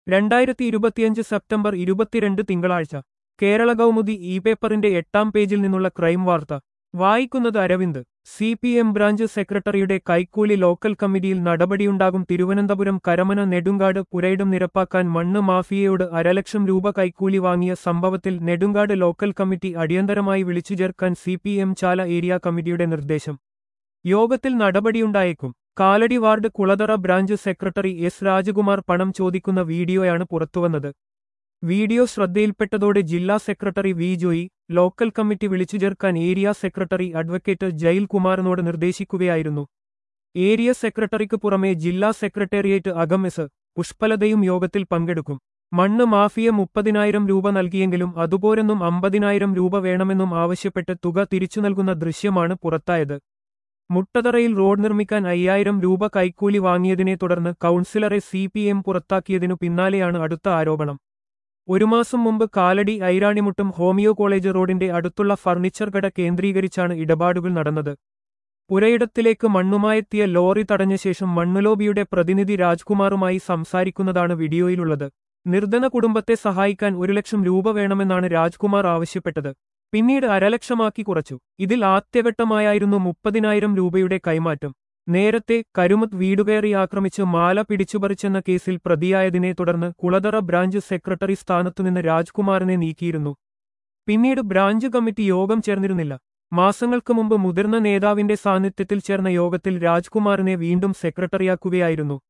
2025 September 22 തിങ്കളാഴ്ച Kerala Kaumudi E പേപ്പറിന്റെ 8-ാം പേജിൽ നിന്നുള്ള ക്രൈം വാർത്ത വായിക്കുന്നത് അരവിന്ദ്. CPM ബ്രാഞ്ച് സെക്രട്ടറിയുടെ കൈക്കൂലി ലോക്കൽ കമ്മിറ്റിയിൽ നടപടിയുണ്ടാകും. തിരുവനന്തപുരം കരമന നെടുങ്കാട് പുരയിടം നിരപ്പാക്കാൻ മണ്ണ് മാഫിയയോട് 1.5 ലക്ഷം രൂപ കൈക്കൂലി വാങ്ങിയ സംഭവത്തിൽ നെടുങ്കാട് ലോക്കൽ കമ്മിറ്റി അടിയന്തരമായി വിളിച്ചുചേർക്കാൻ CPM ചാല ഏരിയ കമ്മിറ്റിയുടെ നിർദ്ദേശം. യോഗത്തിൽ നടപടിയുണ്ടായേക്കും. Kalady ward Kulathara branch secretary S Rajkumar പണം ചോദിക്കുന്ന വീഡിയോയാണ് പുറത്തുവന്നത്. വീഡിയോ ശ്രദ്ധയിൽപ്പെട്ടതോടെ ജില്ലാ secretary V Joy local committee വിളിച്ചുചേർക്കാൻ ഏരിയ സെക്രട്ടറി അഡ്വക്കേറ്റ് ജയിൽ കുമാറിനോട് നിർദ്ദേശിക്കുകയായിരുന്നു. ഏരിയ സെക്രട്ടറിക്ക് പുറമെ ജില്ലാ സെക്രട്ടേറിയറ്റ് അംഗം എസ് പുഷ്പലതയും യോഗത്തിൽ പങ്കെടുക്കും. മണ്ണ് മാഫിയ 30,000 രൂപ നൽകിയെങ്കിലും അതുപോരെന്നും 50,000 രൂപ വേണമെന്നും ആവശ്യപ്പെട്ട് തുക തിരിച്ചു നൽകുന്ന ദൃശ്യമാണ് പുറത്തായത്. മുട്ടതറയിൽ റോഡ് നിർമ്മിക്കാൻ 5,000 രൂപ കൈക്കൂലി വാങ്ങിയതിനെ തുടർന്ന് കൗൺസിലറെ CPM പുറത്താക്കിയതിനു പിന്നാലെയാണ് അടുത്ത ആരോപണം. ഒരു മാസം മുമ്പ് കാലടി ഐരാണിമുട്ടും ഹോമിയോ കോളേജ് റോഡിന്റെ അടുത്തുള്ള ഫർണിച്ചർ കട കേന്ദ്രീകരിച്ചാണ് ഇടപാടുകൾ നടന്നത്. പുരയിടത്തിലേക്ക് മണ്ണുമായെത്തിയ ലോറി തടഞ്ഞ ശേഷം മണ്ണുലോബിയുടെ പ്രതിനിധി രാജ്കുമാറുമായി സംസാരിക്കുന്നതാണ് വീഡിയോയിലുള്ളത്. നിർധന കുടുംബത്തെ സഹായിക്കാൻ 1 ലക്ഷം രൂപ വേണമെന്നാണ് രാജ്കുമാർ ആവശ്യപ്പെട്ടത്. പിന്നീട് 1.5 ലക്ഷമാക്കി കുറച്ചു. ഇതിൽ ആദ്യഘട്ടമായായിരുന്നു 30,000 രൂപയുടെ കൈമാറ്റം. നേരത്തെ കരുമത്ത് വീടുകയറി ആക്രമിച്ച് മാല പിടിച്ചുപറിച്ചെന്ന കേസിൽ പ്രതിയായതിനെ തുടർന്ന് കുളതറ ബ്രാഞ്ച് സെക്രട്ടറി സ്ഥാനത്തുനിന്ന് രാജ്കുമാറിനെ നീക്കിയിരുന്നു. പിന്നീട് ബ്രാഞ്ച് കമ്മിറ്റി യോഗം ചേർന്നിരുന്നില്ല. മാസങ്ങൾക്ക് മുമ്പ് മുതിർന്ന നേതാവിന്റെ സാന്നിധ്യത്തിൽ ചേർന്ന യോഗത്തിൽ രാജ്കുമാറിനെ വീണ്ടും സെക്രട്ടറിയാക്കുകയായിരുന്നു.